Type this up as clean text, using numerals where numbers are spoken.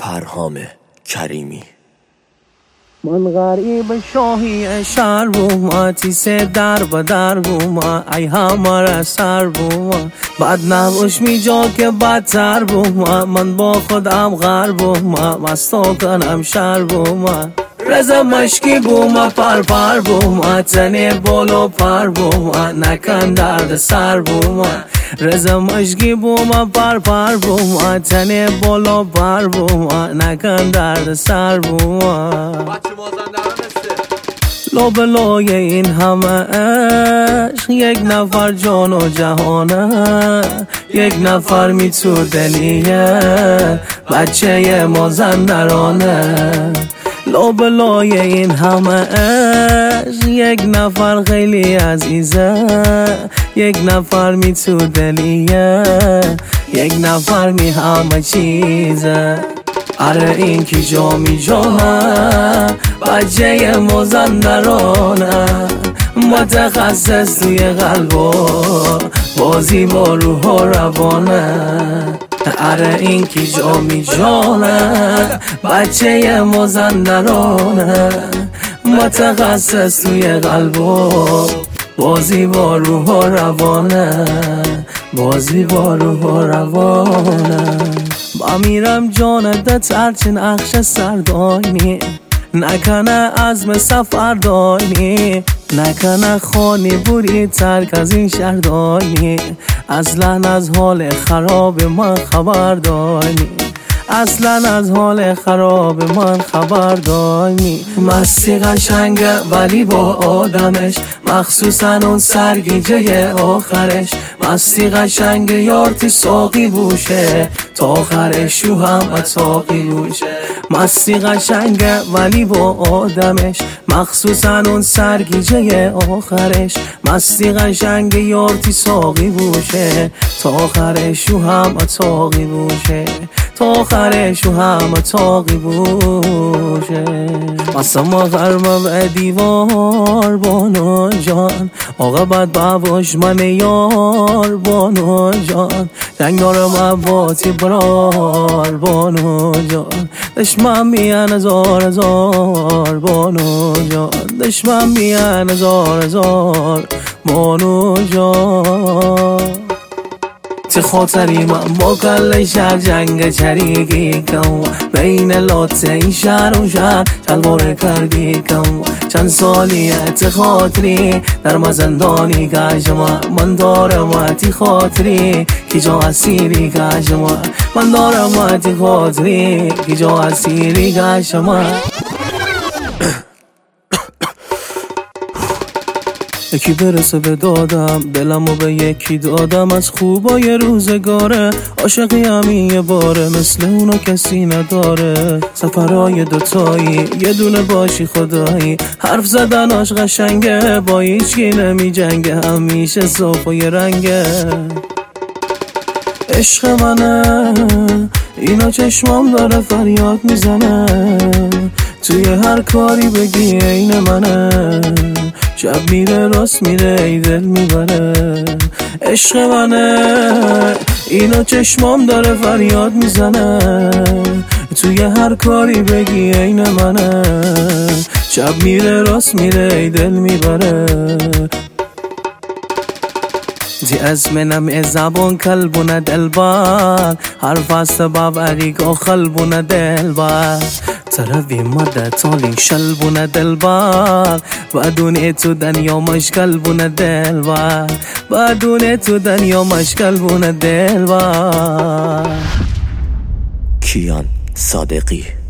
پرهام کریمی. من غریب شاهی شهر بوم، تیسه در به در بوم، ای همه سر بوم، بد نباش می جا که بدتر بوم، من با خودم غر بوم، مستا کنم شر بوم، رزا مشکی بوم، پر بوم، تنه بالو پر بوم، نکن درد سر بوم، رزا مشکی بوم، پر بوم، تنه بالو پر بوم، نکن درد سر بوم. لو بلوی این همه عشق، یک نفر جان و جهانه، یک نفر می تو دلیه بچه مازندرانه. لو بلوی این همه عشق، یک نفر خیلی عزیزه، یک نفر می تو دلیه، یک نفر می همه چیزه. آره این کی جامی جانه، بچه مازندرانه، متخصص توی قلب و بازی با روح و روانه. آره این کی جامی جانه، بچه مازندرانه، متخصص توی قلب و بازی با روح و روانه، بازی با روح و روانه. با میرم جانت هرچی نقش سردانی، نکنه عزم سفر دانی، نکنه خانی بوری ترک از این شهر دانی، اصلا از حال خراب من خبر دانی، اصلا از حال خراب من خبر دانی. مستی قشنگه ولی با آدمش، مخصوصا اون سرگیجه آخرش، مستی قشنگه یارتی ساقی بوشه تا آخرش شو هم اتاقی بوشه. مستی قشنگه ولی با آدمش، مخصوصا اون سرگیجه آخرش، مستی قشنگه یارتی ساقی بوشه تا آخرش شو هم اتاقی بوشه، تا آخرش شو هم اتاقی بوشه. قسم غرمم به دیوار بانو جان، آقا بد باباش من یار بانو جان، جنگ دارم عباتی برار بانو جان، دشمن میان هزار بانو جان، دشمن میان هزار بانو جان. چه خاطری من با کل شهر جنگ چریکی کم، بین لاته این شهر و شهر شلوار کردی کم. چند سالیه چه خاطری در مازندانی کشما، من دارم تی خاطری کی جا اسیری کشما، من دارم تی خاطری کی جا اسیری کشما. یکی برسه به دادم دلمو به یکی دادم، از خوبای روزگاره عاشقی همین یه باره، مثل اونو کسی نداره. سفرهای دوتایی یه دونه باشی خدایی، حرف زدناش قشنگه با هیچکی نمی جنگه، همیشه صاف و یه رنگه. عشق منه اینا چشمام داره فریاد میزنه، توی هر کاری بگی عین منه، شب میره راست میره ای دل میبره. عشق منه اینا چشمام داره فریاد میزنه، توی هر کاری بگی عین منه، شب میره راست میره ای دل میبره. دی از منم زبان کلبونه دلبر، حرف است باوری که خلبونه دلبر، طرفی مده تالین شلبونه دلبر، بدون تو دنیا مشکل بونه دلبر، بدون تو دنیا مشکل بونه دلبر. کیان صادقی.